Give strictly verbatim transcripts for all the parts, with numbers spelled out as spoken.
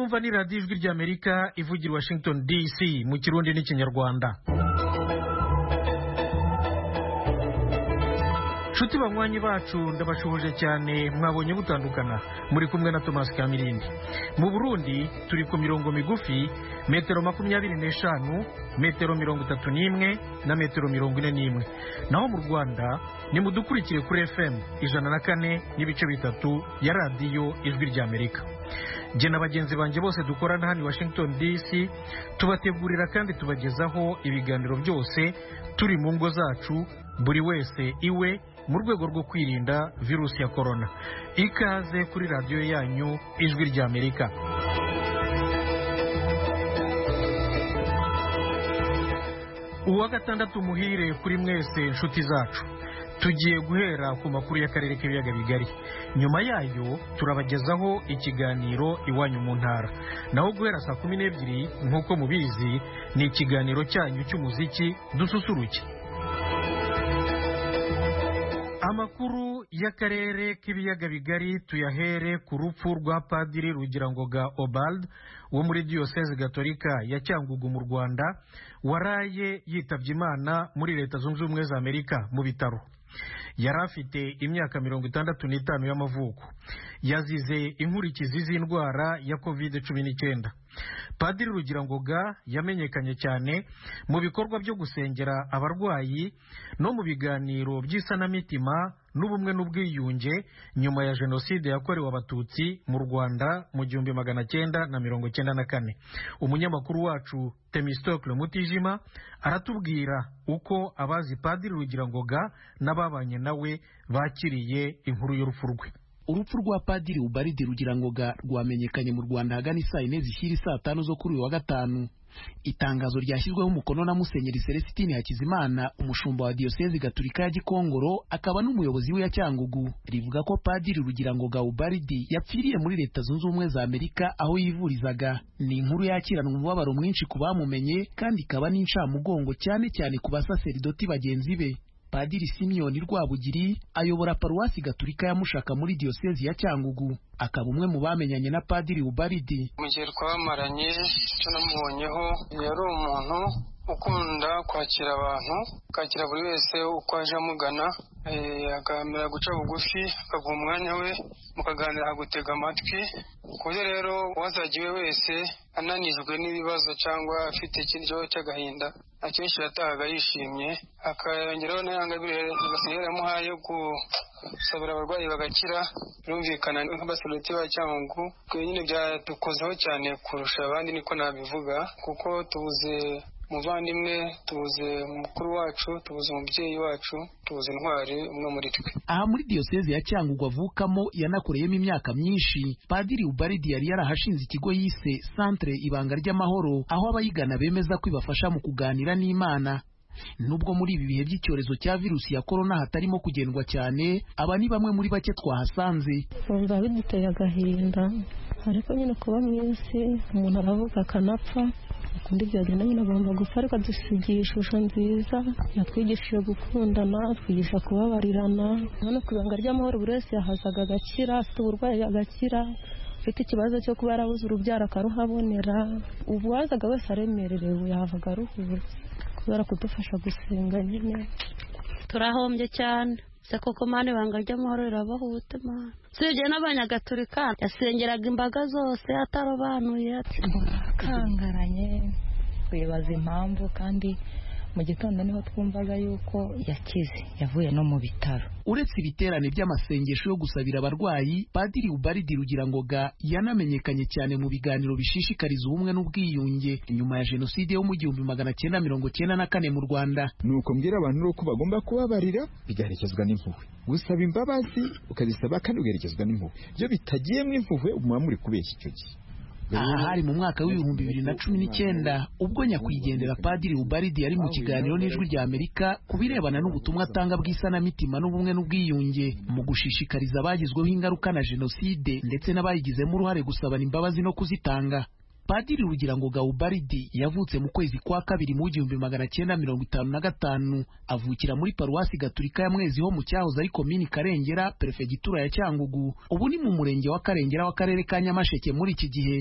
mwumva ni radiyo ijwi ry'Amerika ivugira Washington D C mu Kirundi n'Ikinyarwanda. Nshuti banywanyi bacu ndabashoboje cyane, mwabonye butandukana, muri kumwe na Thomas Kamirindi. Mu Burundi turi ku mirongo migufi, metero makumyabiri n'eshanu, metero mirongo itatu n'imwe na metero mirongo ine n'imwe. Naho mu Rwanda ni mudukurikire kuri F M ijana na kane n'ibice bitatu ya radiyo ijwi ry'Amerika. Je na bagenzi banjye bose dukorana hano Washington D C tubategurira kandi tubagezaho ibiganiro byose turi mu ngo zacu, buri wese iwe, mu rwego rwo kwirinda virusi ya corona. Ikaze kuri radiyo yanyu ijwi ry'Amerika. Uwa gatandatu muhire kuri mwese nshuti zacu. Tugiye guhera ku makuru y'akarere k'ibiyaga bigari. Nyuma yayo turabagezaho ikiganiro iwanyu mu ntara. Naho guhera saa kumi n'ebyiri nk'uko mubizi ni ikiganiro cyanyu cy'umuziki dususuruke. Amakuru y'akarere k'ibiyaga bigari tuyahere ku rupfu rwa Padiri Rugirangoga Obald wo muri Diocese Gatolika ya Cyangugu mu Rwanda, waraye yitabye Imana muri Leta Zunze Ubumwe za Amerika mu bitaro. Yari afite imyaka mirongo itandatu n'itanu y'amavuko. Yazize inkurikizi z'indwara ya covid cumi n'icyenda. Padiri Rugirangoga yamenyekanye cyane mu bikorwa byo gusengera abarwayi no mu biganiro by'isanamitima n'ubumwe n'ubwiyunge nyuma ya jenoside yakorewe abatutsi mu Rwanda mu gihumbi magana cyenda na mirongo cyenda na kane. Umunyamakuru wacu Temistocle Mutijima aratubwira uko abazi Padiri Rugirangoga n'ababanye nawe bakiriye inkuru y'urupfu rwe. Urupfu rwa Padiri Ubaridi Rugirangoga rwamenyekanye mu Rwanda hagana saa yine zishyira saa tanu zo kuri uyu wa gatanu. Itangazo ryashyizweho umukono na Musenyeri Celestine Hakizimana, umushumba wa Diocese Gatolika ya Gikongoro akaba n'umuyobozi we ya Cyangugu, rivuga ko Padiri Rugirangoga Ubaridi yapfiriye muri Leta Zunze Ubumwe za Amerika aho yivurizaga. Ni inkuru yakirana umubabaro mwinshi ku bamumenye kandi ikaba n'incamugongo cyane cyane ku basaseridoti bagenzi be. Padiri Simeon Rwabugiri ayobora Paruwasi Gatolika ya Mushaka muri Diocese ya Cyangugu, akaba umwe mu bamenyanye na Padiri Ubaridi. Mu gihe twamaranye cyo namubonyeho yari umuntu ukunda kwakira abantu, kwakira buri wese uko aje amugana, akamera guca bugufi, akaguha umwanya we mukaganira, gutega amatwi. Kuko rero wazagiwe wese ananijwe n'ibibazo cyangwa afite ikibazo cy'agahinda, akenshi yatahaga yishimye, akayongeraho n'ayangabire agasigara yamuhaye gusabira abarwayi bagakira. Birumvikana nk'abasaluti ba Cyangugu nyine byatukozeho cyane kurusha abandi, niko nabivuga, kuko tubuze muvandimwe, tubuze mukuru wacu, tubuze umubyeyi wacu, tubuze intwari umwe muri twe. Aha muri Diocese ya Cyangugu avukamo yanakoreyemo imyaka myinshi, Padiri Ubaridi yari yarahashinze ikigo yise Centre Ibanga ry'Amahoro, aho abayigana bemeza ko ibafasha mu kuganira n'Imana. Nubwo muri ibi bihe by'icyorezo cya virusi ya corona hatarimo kugendwa cyane, aba ni bamwe muri bake twahasanze. Umva biduteye agahinda, ariko nyine kuba mu isi umuntu aravuga akanapfa, kundi byagenda nyine agomba gupfa, ariko dusigiye ishusho nziza, yatwigishije gukundana, twigisha kubabarirana. None ku ibanga ry'amahoro buri wese yahazaga agakira, afite uburwayi agakira, ufite ikibazo cyo kuba yarabuze urubyaro akaruhabonera. Ubu wazaga wese aremererewe yahavaga aruhuze kubera kudufasha gusenga. Nyine turahombye cyane, se koko Mana ibanga ry'amahoro rirabahuta Mana. Sije n'abanyagatolika yasengeraga imbaga zose atarobanuye, kangaranye kwibaza impamvu, kandi mu gitondo niho twumvaga yuko yakize, yavuye no mu bitaro. Uretse ibiterane by'amasengesho yo gusabira abarwayi, Padiri Ubaridi Rugirangoga yanamenyekanye cyane mu biganiro bishishikariza ubumwe n'ubwiyunge nyuma ya jenoside yo mu gihumbi magana cyenda mirongo cyenda na kane mu Rwanda. Nuko mbwira abantu ko bagomba kubabarira, bigaherekezwa n'impuhwe. Gusaba imbabazi ukazisaba kandi ugaherekezwa n'impuhwe. Byo bitagiyemo impuhwe umwa muri kubeshya icyo gihe. Aha hari mu mwaka w'ibihumbi bibiri na cumi n'icyenda ubwo nyakwigendera Padiri Ubaridi yari mu kiganiro n'ijwi rya Amerika ku birebana n'ubutumwa atanga bw'isanamitima n'ubumwe n'ubwiyunge mu gushishikariza abagizweho ingaruka na jenoside ndetse n'abayigizemo uruhare gusabana imbabazi no kuzitanga. Padiri Rugirangoga Ubaridi yavutse mu kwezi kwa kabiri mu gihumbi magana cyenda mirongo itanu na gatanu, avukira muri Paruwasi Gatolika ya Mwezi ho mu cyahoze ari komini Karengera, Perefegitura ya Cyangugu, ubu ni mu murenge wa Karengera w'akarere ka Nyamasheke muri iki gihe.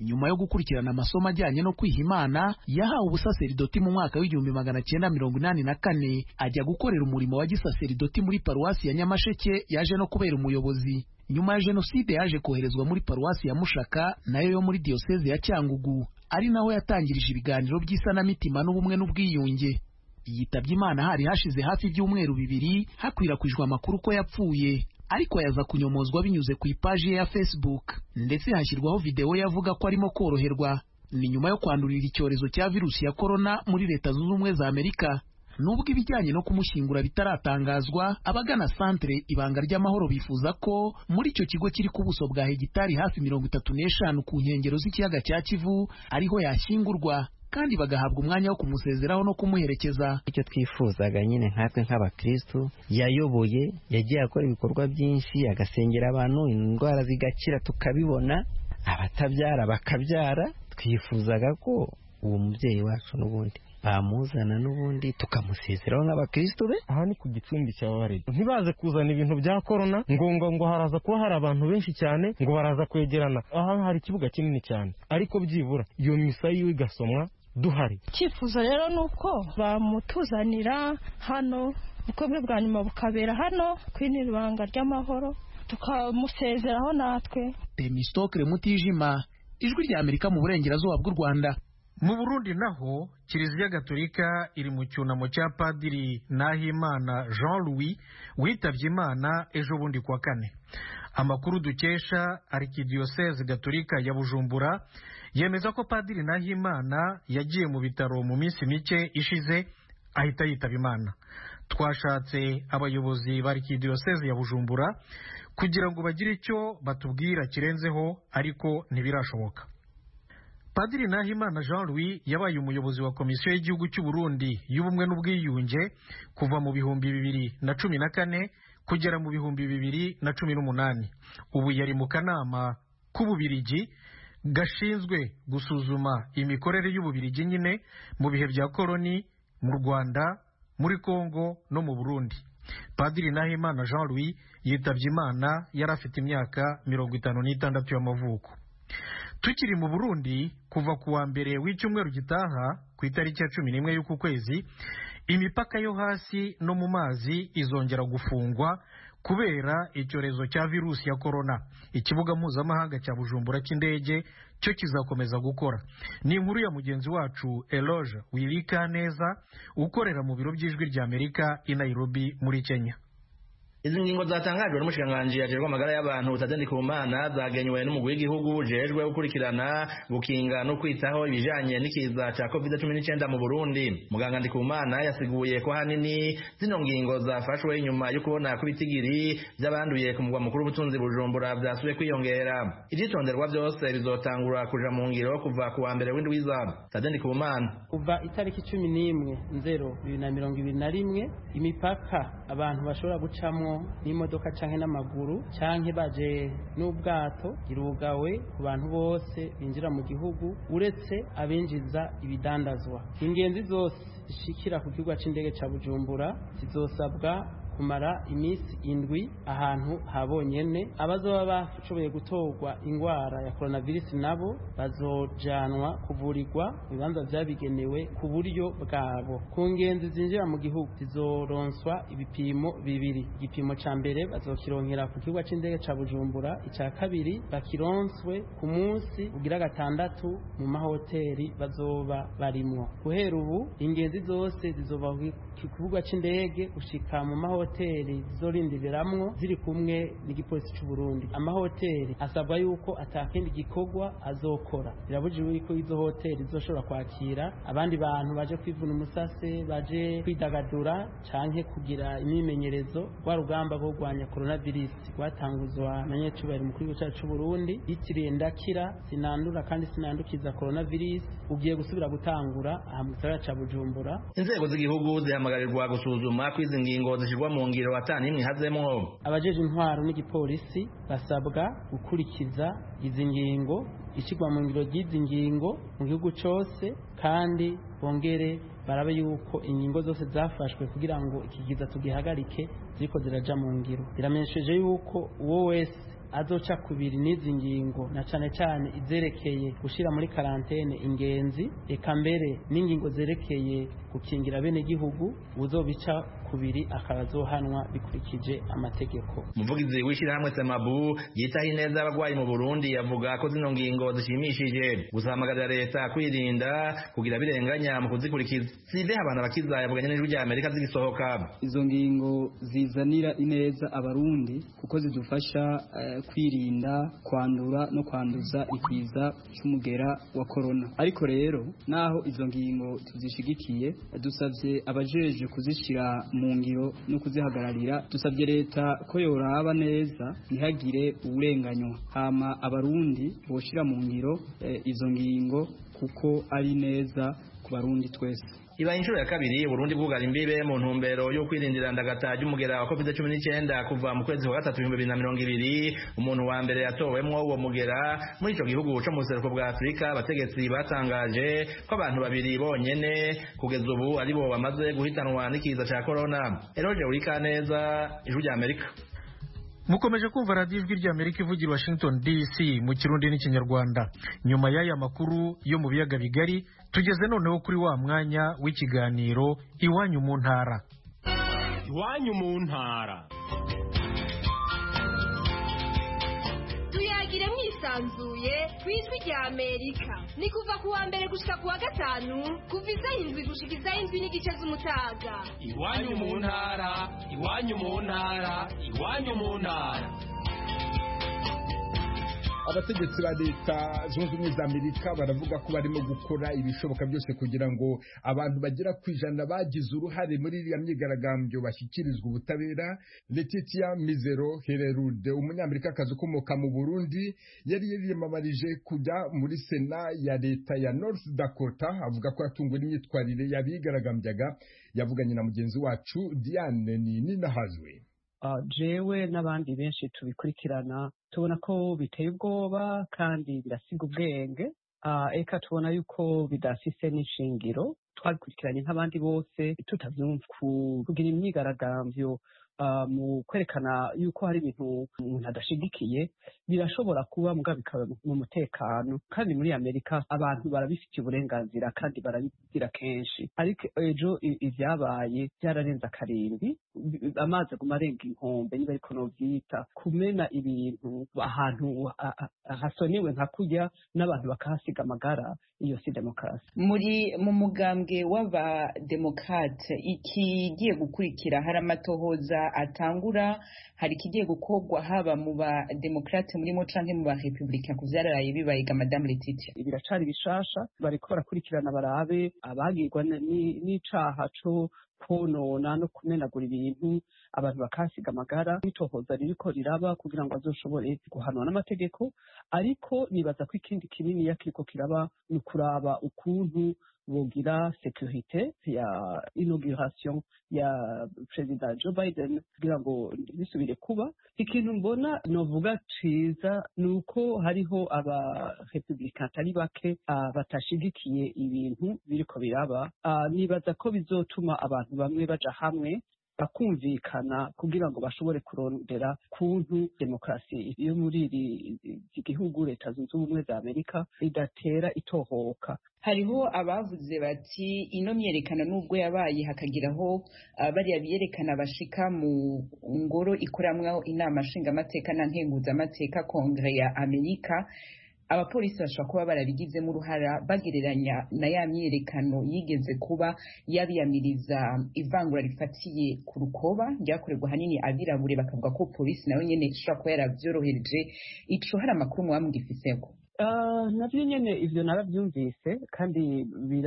nyuma yo gukurikirana amasomo ajyanye no kwiha Imana yahawe ubusaseridoti mu mwaka w'igihumbi magana cyenda mirongo inani na kane ajya gukorera umurimo wa gisaseridoti muri paruwasi ya Nyamasheke. Yaje no kubera umuyobozi. Nyuma ya jenoside yaje koherezwa muri paruwasi ya Mushaka nayo yo muri diyoseze ya Cyangugu, ari naho yatangirije ibiganiro by'isanamitima n'ubumwe n'ubwiyunge. Yitabye Imana hari hashize hafi ibyumweru bibiri hakwirakwijwe amakuru ko yapfuye, ariko yaza kunyomozwa binyuze ku ipaji ye ya Facebook, ndetse hashyirwaho video yavuga ko arimo koroherwa. Ni nyuma yo kwandurira icyorezo cya virusi ya corona muri Leta Zunze Ubumwe za Amerika. Nubwo ibijyanye no kumushyingura bitaratangazwa, abagana Centre Ibanga ry'Amahoro bifuza ko muri icyo kigo kiri ku buso bwa hegitari hafi mirongo itatu n'eshanu ku nkengero z'ikiyaga cya Kivu ariho yashyingurwa, kandi bagahabwa umwanya wo kumusezeraho no kumuherekeza. Icyo twifuzaga nyine nkatwe nk'abakristo, yayoboye, yagiye akora ibikorwa byinshi, agasengera abantu, indwara zigakira tukabibona, abatabyara bakabyara. Twifuzaga ko uwo mubyeyi wacu n'ubundi bamuzana n'ubundi tukamusezeraho nk'abakristo be. Aha ni ku gicumbi cya Warede, ntibaze kuzana ibintu bya corona ngo ngo ngo haraza kuba hari abantu benshi cyane ngo baraza kwegerana. Aha hari ikibuga kinini cyane, ariko byibura iyo misa yiwe igasomwa duhari. Cyifuzo rero nuko bamutuzanira hano, ubukwe bwa nyuma bukabera hano kw'iri Ibanga ry'Amahoro, tukamusezeraho natwe. Temistokle Mutijima, Ijwi rya Amerika mu burengerazuba bw'u Rwanda. Mu Burundi naho Kiliziya Gatolika iri mu cyunamo cya Padiri Nahimana Jean Louis witabye Imana ejo bundi kwa kane. Amakuru dukesha Arikidiyoseze Gatolika ya Bujumbura yemeza ko Padiri Nahimana yagiye mu bitaro mu minsi mike ishize ahita yitaba Imana. Twashatse abayobozi ba Arikidiyoseze ya Bujumbura kugira ngo bagire icyo batubwira kirenzeho, ariko ntibirashoboka. Padiri Nahimana Jean Louis yabaye umuyobozi wa Komisiyo y'Igihugu cy'u Burundi y'Ubumwe n'Ubwiyunge kuva mu bihumbi bibiri na cumi na kane kugera mu bihumbi bibiri na cumi n'umunani. Ubu yari mu kanama k'Ububirigi gashinzwe gusuzuma imikorere y'Ububirigi nyine mu bihe bya koloni mu Rwanda, muri Kongo no mu Burundi. Padiri Nahimana Jean Louis yitabye Imana yari afite imyaka mirongo itanu n'itandatu y'amavuko. Tukiri mu Burundi, kuva ku wa mbere w'icyumweru gitaha ku itariki ya cumi n'imwe y'uku kwezi, imipaka yo hasi no mu mazi izongera gufungwa kubera icyorezo cya virusi ya corona. Ikibuga mpuzamahanga cya Bujumbura cy'indege cyo kizakomeza gukora. Ni inkuru ya mugenzi wacu Eloge Wilikaneza ukorera mu biro by'Ijwi rya Amerika i Nairobi muri Kenya. Izi ngingo zatangajwe n'umushikiranganji ajejwe amagara y'abantu Tadei Ndikumana zagenywe n'umugwi w'igihugu ujejwe gukurikirana gukinga no kwitaho ibijanye n'ikiza ca covid cumi n'icyenda mu Burundi. Muganga Ndikumana yasiguye ko hanini zino ngingo zafashwe inyuma yo kubona ko ibitigiri by'abanduye ku mugwa mukuru w'ubutunzi Bujumbura byasubiye kwiyongera. Ivyitonderwa byose bizotangura kuja mu ngiro kuva ku wa mbere w'indwiza. Tadei Ndikumana: kuva itariki cumi n'imwe nzero bibiri na mirongo ibiri na rimwe imipaka abantu bashobora gucamwo n'imodoka canke n'amaguru canke baje n'ubwato irugawe ku bantu bose binjira mu gihugu uretse abinjiza ibidandazwa. Ingenzi zose zishikira ku kibuga c'indege ca Bujumbura zizosabwa kumara iminsi indwi ahantu habonyene. Abazoba bashoboye gutorwa ingwara ya coronavirus nabo bazojanwa kuvurirwa mu bibanza vyabigenewe ku buryo bwabo. Ku ngenzi zinjira mu gihugu zizoronswa ibipimo bibiri. Igipimo ca mbere bazokironkera ku kibuga c'indege ca Bujumbura, ica kabiri bakironswe ku munsi ugira gatandatu mu mahoteli bazoba barimwo. Guhera ubu ingenzi zose zizova ku kibuga c'indege gushika mu mahoteli hoteli zizorindiriramwo ziri kumwe n'igipolisi cy'u Burundi. Amahoteli asabwa yuko atakindi gikorwa azokora. Birabujijwe yuko izo hoteli zizoshobora kwakira abandi bantu baje kwivuna umusase, baje kwidagadura canke kugira imimenyerezo wa rugamba rwo kurwanya coronavirus rwatanguzwa na nyecubahiro mukuru w'igihugu cy'u Burundi yitiriye ndakira sinandura kandi sinandukiza coronavirus, ugiye gusubira gutangura aha mu gisagara ca Bujumbura. Inzego z'igihugu zihamagarirwa gusuzuma kwizi ngingo zishirwa mu ngiro atani imwe hazemwo. Abajeje intwaro n'igipolisi basabwa gukurikiza izi ngingo, ishigwa mu ngiro ry'izi ngingo mu gihugu cyose, kandi bongere barabe yuko ingingo zose zafashwe kugira ngo ikigiza tugihagarike ziko ziraja mu ngiro. Biramenyesheje yuko uwo wese azoca kubiri n'izi ngingo na cane cane izerekeye gushira muri karantene ingenzi eka mbere n'ingingo zerekeye gukingira bene gihugu uzobica kubiri akabazohanwa bikurikije amategeko. Umuvugizi w'ishirahamwe Semabu yitaho ineza y'abagwayi mu Burundi yavuga ko zino ngingo zishimishije gusamagarira leta kwirinda kugira birenganya mu kuzikurikiza. Sive abantu bakiza yavuganye n'ijwi rya Amerika zigisohoka. Izo ngingo zizanira ineza abarundi kuko zidufasha uh, kwirinda kwandura no kwanduza ikiza cy'umugera wa corona. Ariko rero naho izo ngingo tuzishigikiye dusavye abajeje kuzishira mu ngiro no kuzihagararira, dusabye leta ko yoraba neza ntihagire uburenganywa, hama abarundi boshira mu ngiro eh, izo ngingo kuko ari neza ku barundi twese. Iba inshuro ya kabiri Burundi bwugara imbibe mu ntumbero yo kwirindira ndagata y'umugera wa covid cumi n'icyenda kuva mu kwezi kwa gatatu ibihumbi bibiri na mirongo ibiri. Umuntu wa mbere yatowemwo uwo mugera muri ico gihugu cyo mu buseruko bwa Afrika, abategetsi batangaje ko abantu babiri bonyene kugeza ubu ari bo bamaze guhitanwa n'ikiza ca corona. Eroje urika neza ijwi rya Amerika. Mukomeje kumva radio ijwi rya Amerika ivugira Washington D C mu Kirundi n'Ikinyarwanda. Nyuma y'aya makuru yo mu biyaga bigari, tugeze noneho kuri wa mwanya w'ikiganiro Iwanyu mu ntara. Iwanyu mu ntara. Tuyagire mwisanzuye kw'ijwi rya Amerika. Ni kuva ku wa mbere gushika ku wa gatanu, kuva isaha indwi gushika isaha indwi n'igice z'umutaga. Iwanyu mu ntara, iwanyu mu ntara, iwanyu mu ntara. Abategetsi ba leta zunze ubumwe za Amerika baravuga ko barimo gukora ibishoboka byose kugira ngo abantu bagera ku ijana bagize uruhare muri iriya myigaragambyo bashyikirizwa ubutabera. Letitia Mizero Hererude, umunyamerikakazi ukomoka mu Burundi, yari yiyamamarije kujya muri sena ya leta ya North Dakota, avuga ko yatunguwe n'imyitwarire yabigaragambyaga. Yavuganye na mugenzi wacu Diane Ninahazwe. Uh, jewe n'abandi benshi tubikurikirana tubona ko biteye ubwoba kandi birasiga ubwenge. Uh, eka tubona yuko bidafise n'ishingiro. Twabikurikiranye nk'abandi bose tutavyumva kugira imyigaragambyo uh, mu kwerekana yuko hari ibintu umuntu adashigikiye birashobora kuba muga bikaba mu mutekano, kandi muri Amerika abantu barabifitiye uburenganzira kandi barabigira kenshi. Ariko ejo ivyabaye byararenza karindwi, amazi aguma arenga inkombe niba ariko novyita, kumena ibintu ahantu hasonewe nka kurya n'abantu bakahasiga amagara. Iyo si demokarasi. Muri mu mugambwe w'abademokrate ikigiye gukurikira hari amatohoza atangura, hari kigiye gukorwa haba mu bademokrate murimo canke mu barepublika ku vyararaye bibayiga Madame Letitia? Biracari bishasha, bariko barakurikirana barabe abagirwa n'icaha co konona no kumenagura ibintu abantu bakasiga amagara. Itohoza ririko riraba kugira ngo azoshobore guhanwa n'amategeko, ariko nibaza ko ikindi kinini yakiriko kiraba ni kuraba ukuntu bogira securite ya inauguration ya President Joe Biden kugira ngo bisubire kuba. Ikintu mbona novuga ciza nuko hariho aba republican atari bake uh, batashigikiye ibintu biriko biraba. Uh, nibaza ko bizotuma abantu bamwe baja hamwe bakumvikana kugira ngo bashobore kurondera kuntu demokrasi yo muri iki gihugu leta zunze ubumwe za Amerika idatera itohoka. Hariho abavuze bati ino myerekano nubwo yabaye hakagiraho uh, bariya biyerekana bashika mu ngoro ikoramwaho inama nshingamateka na nkenguzamateka Kongre ya Amerika, abapolisi bashobora kuba barabigizemo uruhara bagereranya na ya myerekano yigeze kuba yabiyamiriza ivangura rifatiye ku rukoba ryakorerwa hanini abirabure, bakavuga ko polisi nayo nyene ishobora kuba yaravyorohereje. Ico hari amakuru mwamwifiseko? Uh, navyo nyene ivyo naravyumvise kandi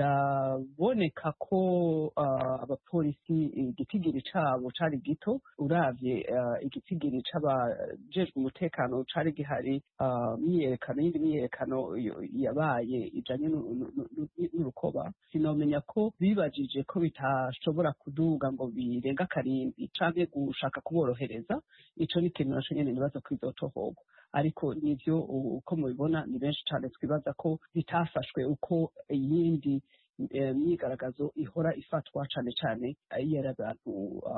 biraboneka ko uh, abapolisi igitigiri cabo cari gito uravye uh, igitigiri c'abajejwe umutekano cari gihari. Uh, myiyerekano yindi myiyerekano yabaye ijanye n'urukoba, sinomenya ko bibajije ko bitashobora kuduga ngo birenga karindwi canke gushaka kuborohereza. Ico ni ikintu naco nyene nibaza ko izotohogwa, ariko nivyo uko mubibona ni benshi cyane twibaza ko bitafashwe uko iyindi imyigaragazo ihora ifatwa cyane cyane iyo ari abantu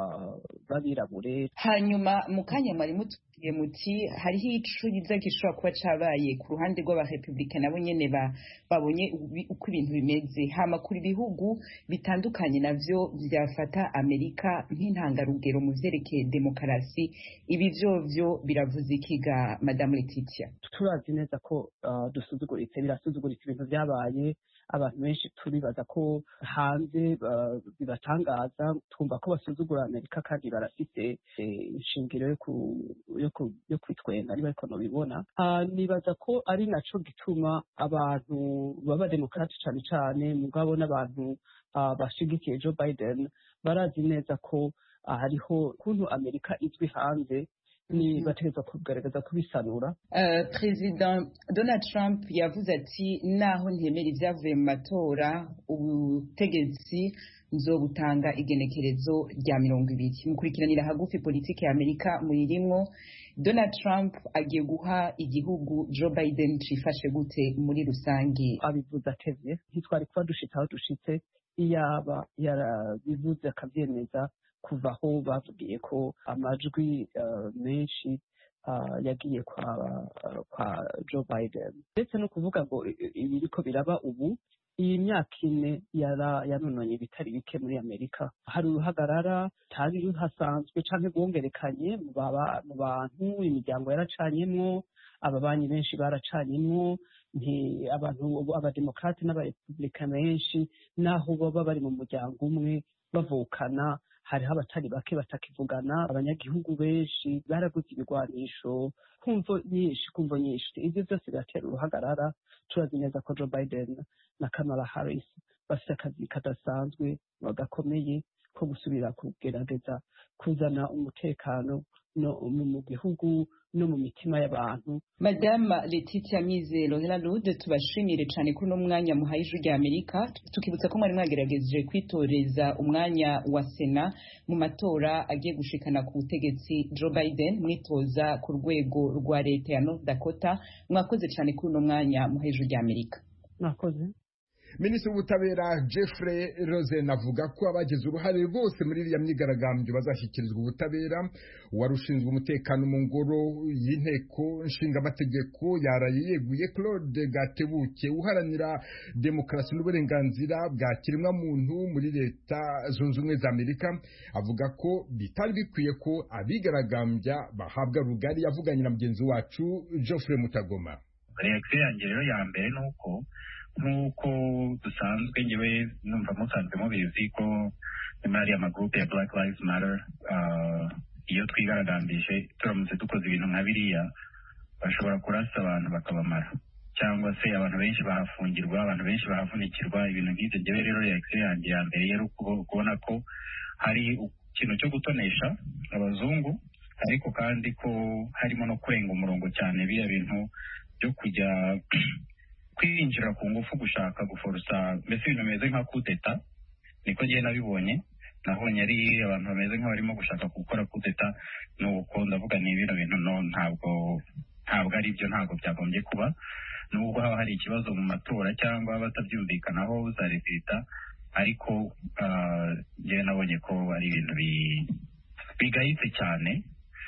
b'abirabure. Hanyuma mu kanya mwari mutubwiye muti hariho icuriza gishobora kuba cabaye ku ruhande rw'abarepublika nabo nyene babonye uko ibintu bimeze, hama kuri ibihugu bitandukanye navyo vyafata Amerika nk'intangarugero mu vyerekeye demokarasi, ibi vyovyo biravuze ikiga Madame Letitia? Turazi neza ko uh, dusuzuguritse birasuzuguritse ibintu vyabaye, abantu benshi turibaza ko hanze uh, bibatangaza, twumva ko basuzugura Amerika kandi barafite inshingiro yo yo kwitwenga niba ariko nobibona. Uh, nibaza ko ari naco gituma abantu baba demokrati cyane cyane mugabo n'abantu uh, bashigikiye Joe Biden barazi neza ko uh, hariho kuntu Amerika izwi hanze ni bategeza kugaragaza kubisanura. Uh, President Donald Trump yavuze ati naho ntemera ivyavuye mu matora ubutegetsi nzobutanga igenekerezo rya mirongo ibiri. Mukurikiranira hagufi politiki ya Amerika muyirimwo, Donald Trump agiye guha igihugu Joe Biden cifashe gute muri rusangi? Abivuze atevye ntitwari kuba dushitse aho dushitse iyaba yarabivuze akavyemeza kuva aho bavugiye ko amajwi uh, menshi uh, yagiye kwa uh, kwa Joe Biden, ndetse no kuvuga ngo ibiriko biraba ubu iyi myaka ine yara yanononye bitari bike muri Amerika. Hari uruhagarara tari ruhasanzwe canke rwongerekanye mu bantu, imiryango yaracanyemwo, ababanyi benshi baracanyemwo, nti abantu abademokrati n'abarepublika benshi naho baba bari mu muryango umwe bavukana, hariho abatari bake batakivugana, abanyagihugu benshi baraguze ibigwanisho kumvo nyinshi kumvo nyinshi. Ivyo byose biratera uruhagarara. Turazi neza ko Joe Biden na Kamala Harris bafite akazi kadasanzwe gakomeye ko gusubira kugerageza kuzana umutekano no mu gihugu no mu mitima y'abantu. Madame Letitia Mizero Helalude, tubashimire cyane kuri no mwanya muhaye ijwi rya Amerika, tukibutsa ko mwari mwagerageje kwitoreza umwanya wa Sena mu matora agiye gushikana ku butegetsi Joe Biden, mwitoza ku rwego rwa leta ya North Dakota. Mwakoze cyane kuri no mwanya muhaye ijwi rya Amerika. Mwakoze. Minisitiri w'ubutabera Jeffrey Rosen avuga ko abagize uruhare rwose muri iriya myigaragambyo bazashyikirizwa ubutabera. Uwarushinzwe umutekano mu ngoro y'inteko nshingamategeko yaraye yeguye Claude Gatebuke uharanira demokarasi n'uburenganzira bwa kiremwamuntu muri leta zunze ubumwe za Amerika, avuga ko bitari bikwiye ko abigaragambya bahabwa rugari. Yavuganye na mugenzi wacu Geoffrey Mutagoma. Reaction yanjye rero ya mbere ni uko nk'uko dusanzwe ngewe numva musanzwe mubizi ko nyuma y'ariya magurupe ya Black Lives Matter uh, iyo twigaragambije turamutse dukoze ibintu nka biriya bashobora kurasa abantu bakabamara, cyangwa se abantu benshi bahafungirwa, abantu benshi bahavunikirwa, ibintu nk'ibyo. Ngewe rero reaction yanjye ya mbere yari kubona ko hari ikintu cyo gutonesha abazungu, ariko kandi ko harimo no kurenga umurongo cyane biriya bintu byo kujya kwinjira ku ngufu gushaka guforusa, mbese ibintu bimeze nka kudeta. Niko ngiye nabibonye, nabonye ari abantu bameze nk'abarimo gushaka gukora kudeta. Nuko ndavuga ni ibintu bintu no ntabwo ntabwo ari byo, ntabwo byagombye kuba, nubwo haba hari ikibazo mu matora cyangwa batabyumvikanaho za leta, ariko ngewe nabonye ko ari ibintu bigayitse cyane.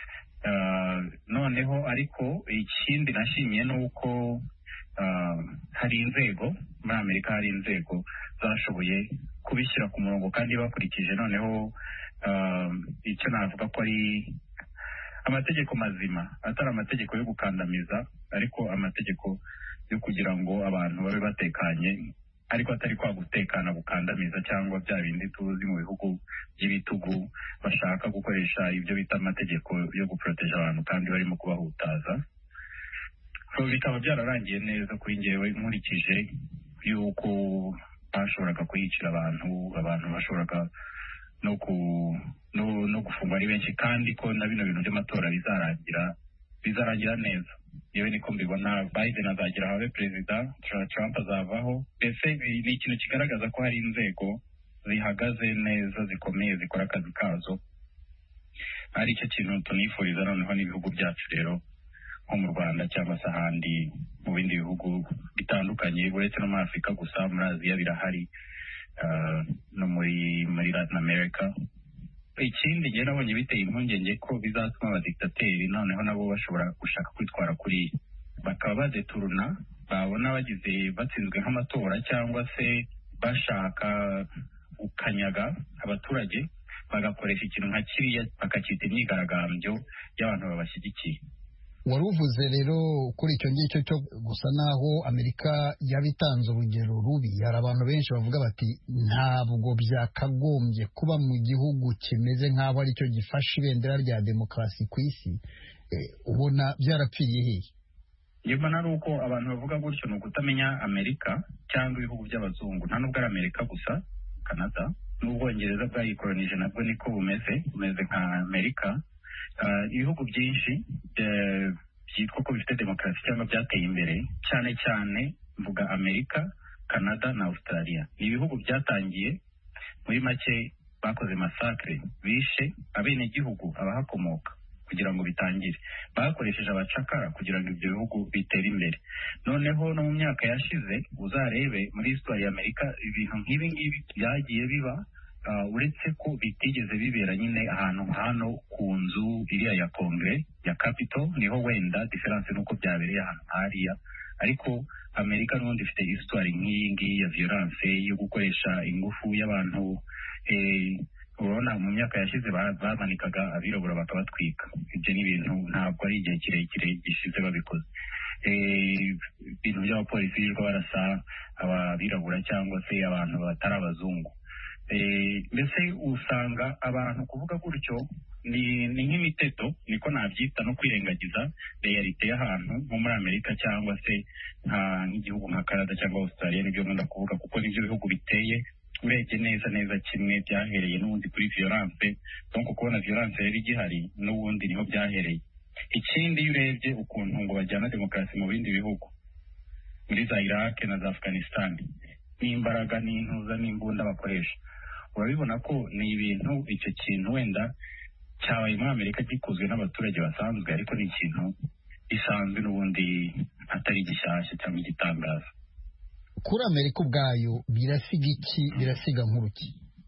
Noneho ariko ikindi nashimye ni uko Uh, hari inzego muri Amerika, hari inzego zashoboye kubishyira ku murongo kandi bakurikije noneho uh, icyo navuga ko ari amategeko mazima, atari amategeko yo gukandamiza, ariko amategeko yo kugira ngo abantu babe batekanye, ariko atari kwa gutekana gukandamiza cyangwa bya bindi tuzi mu bihugu by'ibitugu bashaka gukoresha ibyo bita amategeko yo guproteja abantu kandi barimo kubahutaza. So bikaba byararangiye neza kuri ngewe nkurikije yuko bashoboraga kuyicira abantu abantu bashoboraga no ku no, no gufungwa ari benshi, kandi ko na bino bintu by'amatora bizarangira bizarangira neza. Yewe niko mbibona, Biden azagira habe perezida, Trump azavaho. Ese ni ikintu kigaragaza ko hari inzego zihagaze neza zikomeye zikora akazi kazo. Ari cyo kintu tunifuriza noneho n'ibihugu byacu rero nko mu Rwanda cyangwa se ahandi mu bindi bihugu bitandukanye, uretse no muri Afurika gusa, muri Aziya birahari. no muri muri Latin America. Ikindi njye nabonye biteye impungenge ko bizatuma abadikitateri noneho nabo bashobora gushaka kwitwara kuri bakaba badeturuna babona bagize batsinzwe nk'amatora cyangwa se bashaka gukanyaga abaturage bagakoresha ikintu nka kiriya bakacyita imyigaragambyo y'abantu babashyigikiye. wari uvuze rero kuri icyo ngicyo cyo gusa naho Amerika yabitanze urugero rubi, hari abantu benshi bavuga bati ntabwo byakagombye kuba mu gihugu kimeze nk'aho aricyo gifashe ibendera rya demokarasi ku isi. Ubona byarapfiriye hehe? Nyuma ari uko abantu bavuga gutyo ni ukutamenya Amerika cyangwa ibihugu by'abazungu. Nta nubwo ari Amerika gusa, Canada n'Ubwongereza bwayikolonije nabwo niko bumeze bumeze nka Amerika. Ibihugu byinshi byitwa ko bifite demokarasi cyangwa byateye imbere, cyane cyane mvuga Amerika, Canada na Australia. Ni ibihugu byatangiye muri make bakoze massacre, bishe abenegihugu abahakomoka kugira ngo bitangire, bakoresheje abacakara kugira ngo ibyo bihugu bitere imbere. Noneho no mu myaka yashize uzarebe muri histoire ya Amerika ibintu nk'ibi ngibi byagiye biba, Uh, uretse ko bitigeze bibera nyine ahantu hano ku nzu iriya ya Kongre ya Capitol, niho wenda difference nuko byabereye ahantu hariya, ariko Amerika n'ubundi ifite histoire nk'iyi ngiyi ya violence yo gukoresha ingufu y'abantu. eh urabona mu myaka yashize bamanikaga abirabura bakabatwika. Ibyo ni ibintu ntabwo ari igihe kirekire gishize babikoze. eh ibintu by'abapolisi birirwa barasa abirabura cyangwa se abantu batari abazungu. Mbese usanga abantu kuvuga gutyo ni nk'imiteto, niko nabyita, no kwirengagiza realite y'ahantu nko muri Amerika cyangwa se nk'igihugu nka Canada cyangwa Australia. Nibyo nkunda kuvuga kuko nibyo bihugu biteye urebye neza neza kimwe byahereye n'ubundi kuri violence. Donc kubona violence rero igihari n'ubundi niho byahereye. Ikindi iyo urebye ukuntu ngo bajyana demokarasi mu bindi bihugu muri za Iraq na za Afghanistan, n'imbaraga n'intuza n'imbunda bakoresha, urabibona ko ni ibintu icyo kintu wenda cyabaye muri Amerika gikozwe n'abaturage basanzwe, ariko ni ikintu gisanzwe n'ubundi atari gishyashya cyangwa igitangaza. Kuri Amerika ubwayo birasiga iki, birasiga nk'uruki?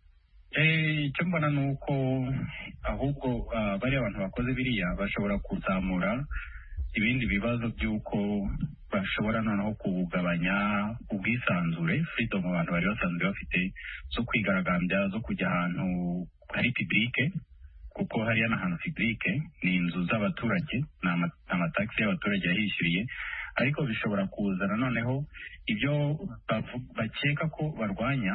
Eh icyo mbona ni uko ahubwo uh, bari abantu bakoze biriya bashobora kuzamura ibindi bibazo by'uko bashobora noneho kugabanya ubwisanzure, freedom abantu bari basanzwe bafite zo kwigaragambya, zo kujya ahantu hari publique, kuko hariya n'ahantu publique ni inzu z'abaturage, ni amataxi y'abaturage yahishyuriye. Ariko bishobora kuzana noneho ibyo bakeka ko barwanya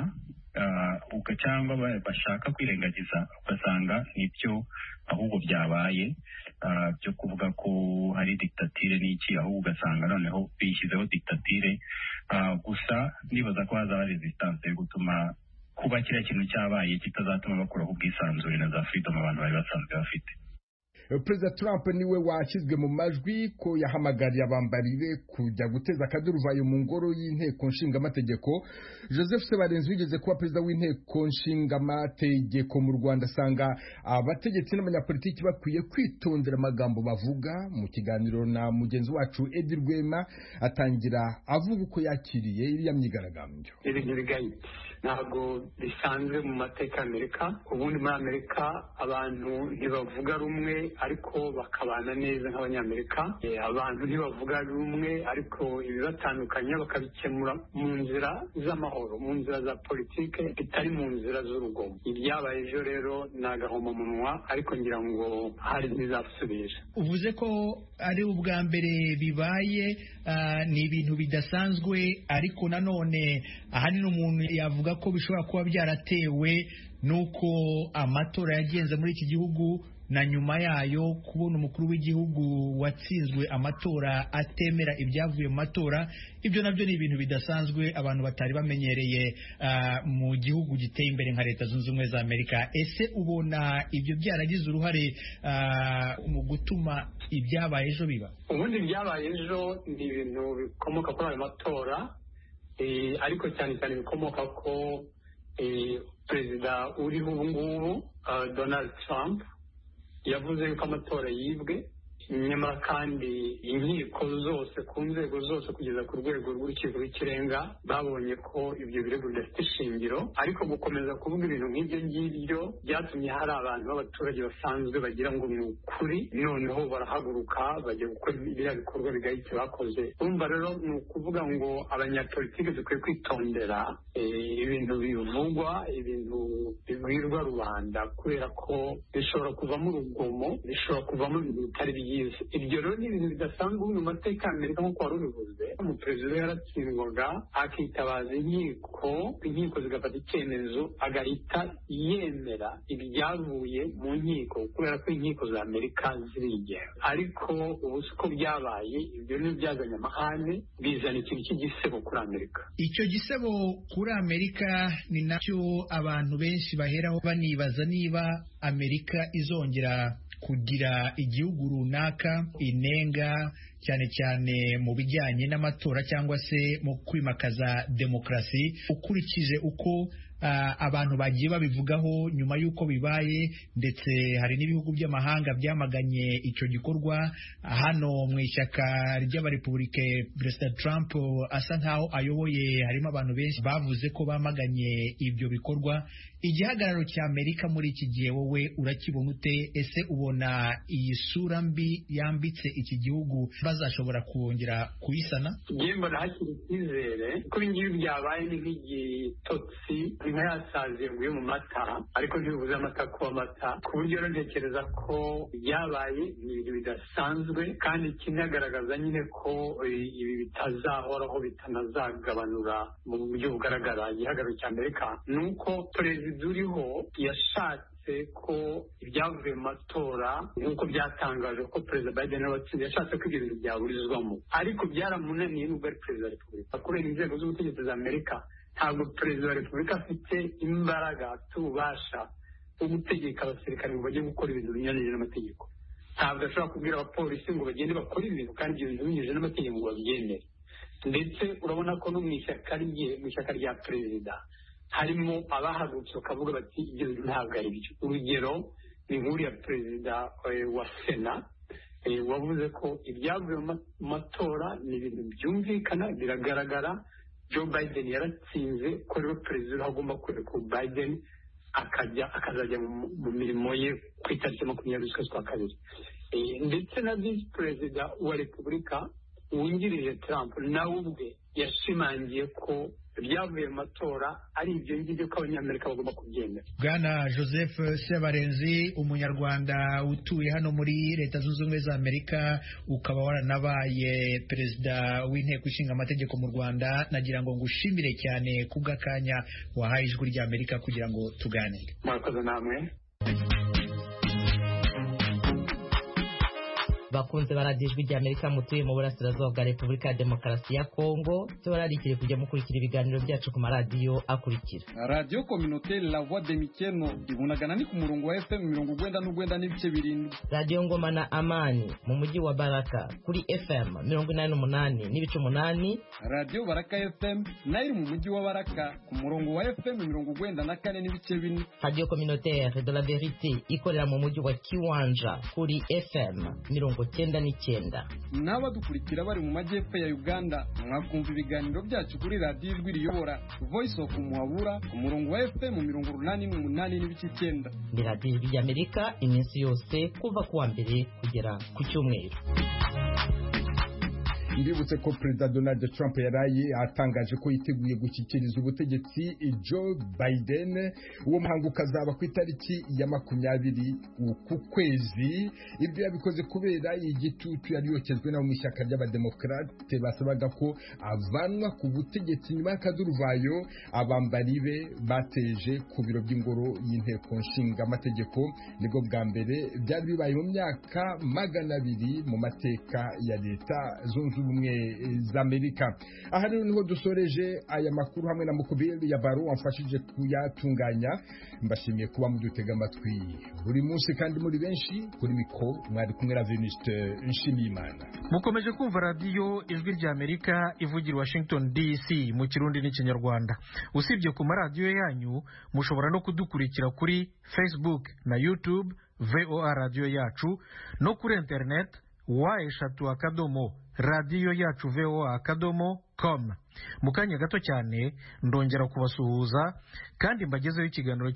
uga cyangwa bashaka kwirengagiza, ugasanga nibyo ahubwo byabaye byo kuvuga ko hari dictature n'iki, ahubwo ugasanga noneho bishyizeho dictature. Gusa nibaza ko hazaba resistance yo gutuma kuba kiriya kintu cyabaye kitazatuma bakuraho ubwisanzure na za freedom abantu bari basanzwe bafite. Perezida Trump niwe washyizwe mu majwi ko yahamagariye abambariwe kujya guteza akaduruvayo mu ngoro y'inteko nshingamategeko. Joseph Sebarenzi wigeze kuba perezida w'inteko nshingamategeko mu Rwanda asanga abategetsi n'abanyapolitiki bakwiye kwitondera amagambo bavuga. Mu kiganiro na mugenzi wacu Edi Rwema atangira avuga uko yakiriye iriya myigaragambyo. Ibintu bigayitse ntabwo bisanzwe mu mateka Amerika. Ubundi muri Amerika abantu ntibavuga rumwe ariko bakabana neza nk'abanyamerika. Abantu ntibavuga rumwe ariko ibibatandukanya bakabikemura mu nzira z'amahoro, mu nzira za politike, bitari mu nzira z'urugomo. Ibyabaye ejo rero ni agahomamunwa, ariko ngira ngo hari n'izasubira. Uvuze ko ari ubwa mbere bibaye, uh, ni ibintu bidasanzwe, ariko nanone ahanini umuntu yavuga ko bishobora kuba byaratewe nuko amatora yagenze muri iki gihugu, na nyuma yayo kubona umukuru w'igihugu watsinzwe amatora atemera ibyavuye mu matora. Ibyo nabyo ni ibintu bidasanzwe abantu batari bamenyereye uh, mu gihugu giteye imbere nka Leta Zunze Ubumwe za Amerika. Ese ubona ibyo byaragize uruhare uh, mu gutuma ibyabaye ejo biba? Ubundi ibyabaye ejo ni ibintu bikomoka kuri ayo matora, eh, ariko cyane cyane bikomoka ko eh, perezida uriho ubu ngubu uh, Donald Trump yavuze yuko amatora yibwe. nyamara kandi inkiko zose ku nzego zose kugeza ku rwego rw'urukiko rw'ikirenga babonye ko ibyo birego bidafite ishingiro, ariko gukomeza kuvuga ibintu nk'ibyo ngibyo byatumye hari abantu b'abaturage basanzwe bagira ngo ni ukuri, noneho barahaguruka bajya gukora biriya bikorwa bigayitse bakoze. Urumva rero ni ukuvuga ngo abanyapolitiki dukwiye kwitondera ibintu bivugwa, ibintu bibwirwa rubanda, kubera ko bishobora kuvamo urugomo, bishobora kuvamo ibintu bitari byiza. Ibyo rero ni ibintu bidasanzwe mu mateka y'Amerika nk'uko wari ubivuze. Umuperezida yaratsindwaga akitabaza inkiko, inkiko zigafata icyemezo agahita yemera ibyavuye mu nkiko, kubera ko inkiko za Amerika zirigenga. Ariko ubu siko byabaye, ibyo ni byazanye amahane, bizana ikintu cy'igisebo kuri Amerika. Icyo gisebo kuri Amerika ni nacyo abantu benshi baheraho banibaza niba Amerika izongera kugira igihugu runaka inenga, cyane cyane mu bijyanye n'amatora cyangwa se mu kwimakaza demokarasi, ukurikije uko Uh, abantu bagiye babivugaho nyuma y'uko bibaye, ndetse hari n'ibihugu by'amahanga byamaganye icyo gikorwa. Hano mu ishyaka ry'abarepublike Perezida Trump asa nkaho ayoboye, harimo abantu benshi bavuze ko bamaganye ibyo bikorwa. Igihagararo cya Amerika muri iki gihe wowe urakibona ute? Ese ubona iyi sura mbi yambitse iki gihugu bazashobora kongera kuyisana? Mbona hakiri icyizere ko ibingibi byabaye ni nk'igitotsi, inka yasaziye nguye mu mata, ariko ntibibuze amata kuba amata, ku buryo rero ntekereza ko byabaye ni ibintu bidasanzwe, kandi kinagaragaza nyine ko ibi bitazahoraho, bitanazagabanura mu buryo bugaragara. Igihagararo cya Amerika ni uko perezida uriho yashatse ko ibyavuye mu matora nk'uko byatangaje ko perezida Biden watsinze, yashatse ko ibyo bintu byaburizwamo, ariko byaramunaniye nubwo ari perezida wa repubulika. Kubera inzego z'ubutegetsi za Amerika, ntabwo perezida wa repubulika afite imbaraga, afite ububasha bwo gutegeka abasirikare ngo bajye gukora ibintu binyuranyije n'amategeko. Ntabwo ashobora kubwira abapolisi ngo bagende bakore ibintu kandi ibyo bintu binyuranyije n'amategeko ngo babyemere. Ndetse urabona ko no mu ishyaka rye, mu ishyaka rya perezida, harimo abahagurutse bakavuga bati ibyo bintu ntabwo ari byo. Urugero ni nk'uriya perezida wa sena wavuze ko ibyavuye mu matora ni ibintu byumvikana, biragaragara. Joe Biden yaratsinze, ko rero perezida agomba kureka Biden akajya akazajya mu mirimo ye ku itariki makumyabiri z'ukwezi kwa kabiri. Ndetse na visi perezida wa repubulika wungirije Trump nawe ubwe yashimangiye ko ibyavuye mu matora ari ibyo ngibyo ko abanyamerika bagomba kubyemera. Bwana Joseph Sebarenzi, umunyarwanda utuye hano muri Leta Zunze Ubumwe za Amerika, ukaba waranabaye perezida w'inteko ishinga amategeko mu Rwanda, nagira ngo ngushimire cyane kubw'akanya wahaye ijwi rya Amerika kugira ngo tuganire. Murakoze namwe. Bakunze baradiyo ijwi rya Amerika mutuye mu burasirazuba bwa Repubulika ya Demokarasi ya Kongo, tubararikire kujya mukurikira ibiganiro byacu ku maradiyo akurikira: Radio Communautaire La Voix de Mikeno ibunagana ni ku murongo wa F M mirongo urwenda n'urwenda n'ibice birindwi. Radio Ngoma na Amani mu mujyi wa Baraka kuri F M mirongo inani n'umunani n'ibice umunani. Radio Baraka F M nayo mu mujyi wa Baraka ku murongo wa F M mirongo urwenda na kane n'ibice bine. Radio Communautaire de la Verite ikorera mu mujyi wa Kiwanja kuri F M mirongo cyenda n'icyenda. N'abadukurikira bari mu majyepfo ya Uganda mwakumva ibiganiro byacu kuri radiyo ijwi riyobora Voice of Muhabura ku murongo wa F M mirongo urunani n'umunani n'ibice icyenda. Ni radiyo ijwi ry'Amerika iminsi yose kuva kuwa mbere kugera ku cyumweru. Ndibutse ko Perezida Donald Trump yaraye atangaje ko yiteguye gushyikiriza ubutegetsi Joe Biden. Uwo muhango ukazaba ku itariki ya makumyabiri ku kwezi. Ibyo yabikoze kubera igitutu yari yokezwe na mu ishyaka ry'abademokrate basabaga ko avanwa ku butegetsi nyuma y'akaduruvayo abambari be bateje ku biro by'ingoro y'inteko nshinga amategeko. Nibwo bwa mbere byari bibaye mu myaka magana abiri mu mateka ya Leta Zunze Ubumwe za Amerika. Aha rero niho dusoreje aya makuru hamwe na Mukubiri ya Baro wamfashije kuyatunganya. Mbashimiye kuba mudutega amatwi buri munsi kandi muri benshi. Kuri mikro mwari kumwe na Venuste Nshimiyimana. Mukomeje kumva radiyo ijwi rya Amerika ivugira Washington D C mu Kirundi n'Ikinyarwanda. Usibye ku maradiyo yanyu, mushobora no kudukurikira kuri Facebook na YouTube V O A radio yacu, no kuri internet wa eshatu akadomo radiyo yacu voa akadomo com. mu kanya gato cyane ndongera kubasuhuza kandi mbagezeho ikiganiro